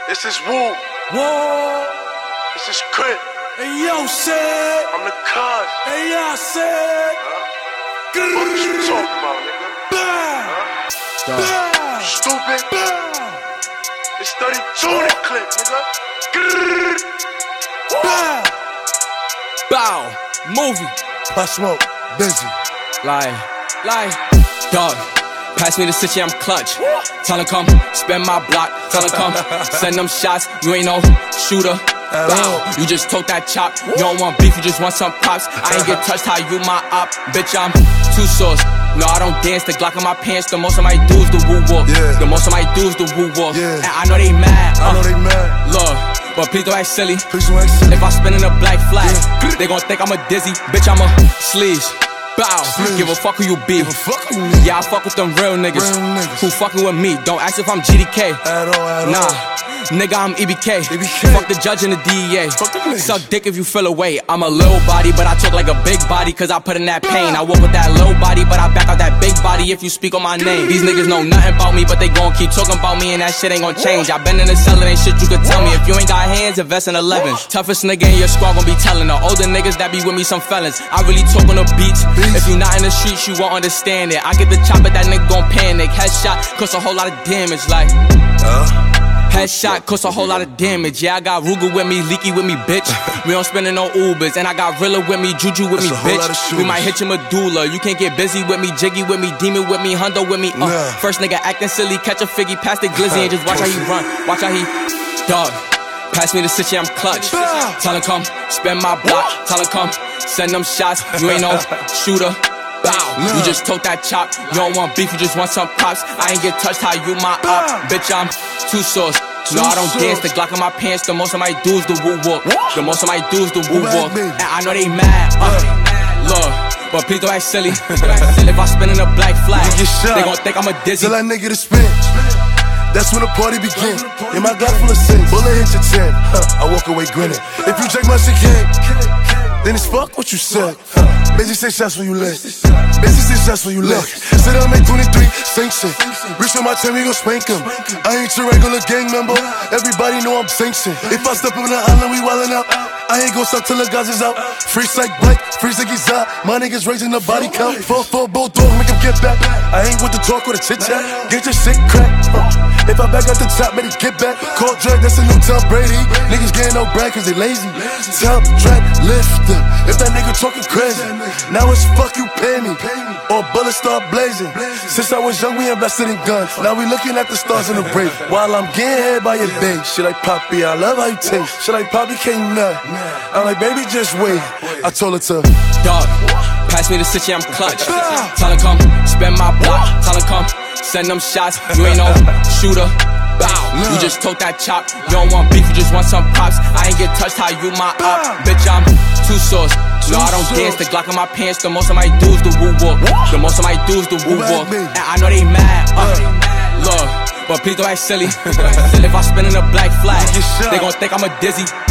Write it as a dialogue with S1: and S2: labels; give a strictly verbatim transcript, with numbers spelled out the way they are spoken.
S1: This is Woo.
S2: Whoa.
S1: This is Crit.
S2: Hey, yo, said.
S1: I'm the cuz.
S2: Hey, y'all said.
S1: Huh? What you talking about, nigga?
S2: Bah.
S1: Huh?
S2: Bah.
S1: Stupid.
S2: Bah.
S1: It's thirty-two in the clip, nigga. Grrr.
S2: Bah.
S3: Bow, movie,
S2: Pop Smoke, busy.
S3: lie, lie, dog. Pass me the city, I'm clutch. Tell him come, spend my block. Tell him come, send them shots. You ain't no shooter. Bow, you just took that chop. You don't want beef, you just want some props. I ain't get touched, how you my op. Bitch, I'm two sauce. No, I don't dance, the Glock in my pants. The most I might do is the woo walk.
S2: Yeah.
S3: The most I might do is the woo walk.
S2: Yeah.
S3: And I know they mad.
S2: I know they mad.
S3: Look, but please don't act silly.
S2: Please don't act silly.
S3: If I spin in a black flag, yeah. They gon' think I'm a dizzy. Bitch, I'm a sleaze. Bow,
S2: Sleaze.
S3: give a fuck who you be.
S2: Give a fuck who you be.
S3: Yeah, I fuck with them real niggas.
S2: Real niggas.
S3: Who fucking with me. Don't ask if I'm G D K.
S2: At all, at
S3: nah.
S2: all.
S3: Nigga, I'm E B K.
S2: E B K.
S3: Fuck the judge and the D E A.
S2: Fuck them niggas.
S3: Suck dick if you feel away. I'm a little body, but I talk like a big body, cause I put in that pain. I walk with that low body, but I back out that big body if you speak on my name. These niggas know nothing about me, but they gon' keep talking about me, and that shit ain't gon' change. I been in the cellar, ain't shit you could tell me. If you ain't got hands, invest in elevens. Toughest nigga in your squad gon' be telling the older niggas that be with me some felons. I really talk on the beats. If you not in the streets, you won't understand it. I get the chopper, that nigga gon' panic. Headshot cost a whole lot of damage, like
S2: Uh.
S3: headshot cost a whole lot of damage. Yeah, I got Ruger with me, Leaky with me, bitch. We don't spendin' no Ubers. And I got Rilla with me, Juju with
S2: That's
S3: me,
S2: a whole lot of
S3: bitch.
S2: shooters.
S3: We might hit your medulla. You can't get busy with me, Jiggy with me, Demon with me, Hundo with me. Uh.
S2: Nah.
S3: First nigga acting silly, catch a figgy, pass the glizzy, and just watch how he run. Watch how he, dog. Pass me the city, I'm clutch.
S2: Bah.
S3: Tell him come, spend my block. Tell him come, send them shots. You ain't no shooter. Bow,
S2: Nah.
S3: you just took that chop. You don't want beef, you just want some props. I ain't get touched, how you my
S2: Bah.
S3: op. Bitch, I'm two sauce. No, I don't
S2: Two
S3: dance, the
S2: sauce.
S3: Glock in my pants. The most I might do is the woo walk. The most I might do is the woo
S2: Woo
S3: walk.
S2: back, baby.
S3: And I know they mad. Uh, look, but please don't act silly. If I spin in a black flag,
S2: You get shot.
S3: they gon' think I'm a dizzy.
S2: Tell that nigga to spin. That's when the party begin. In my Glock full of sin, bullet hit your chin. Huh, I walk away grinning. If you check my shit, king, then it's fuck what you said. Huh, busy say shots when you lit. Busy say shots when you lit. Sit down, make twenty-three, sing shit. Reach on my team, we gon' spank him. I ain't your regular gang member. Everybody know I'm sanctioned. If I step up in the island, we wildin' out. I ain't gon' stop till the guys is out. Free psych break, free psych is out. My niggas raising the body count. Four, four, bulldog, make him get back. I ain't with the talk or the chit chat. Get your shit cracked. Huh. If I back at the top, better get back. Call Drake, that's a new Tom Brady. Niggas getting no brag cause they lazy. Top track lifter. If that nigga talking crazy, now it's fuck you pay me. Or bullets start blazing. Since I was young, we invested in guns. Now we looking at the stars in the break. While I'm getting head by your babe. She like, Poppy, I love how you taste. She like, Poppy can't nut. I'm like, baby, just wait. I told her to.
S3: Dog, pass me the city, I'm clutch. Tell him come, spend my block. Tell him come, send them shots. You ain't no shooter. Bow, you just took that chop. You don't want beef, you just want some props. I ain't get touched, how you my op. Bitch, I'm two sauce. No, I don't dance, the Glock in my pants. The most I might do is the woo walk. The most I might do is the woo walk. And I know they mad. Uh, look, but please don't act silly. If I spin in a black flag, they gon' think I'm a dizzy.